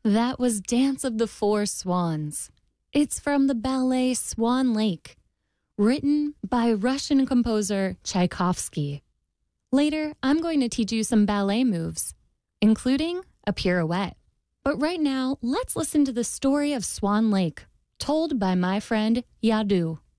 That was Dance of the Four Swans. It's from the ballet Swan Lake, written by Russian composer Tchaikovsky. Later, I'm going to teach you some ballet moves, including a pirouette. But right now, let's listen to the story of Swan Lake, told by my friend Yadu.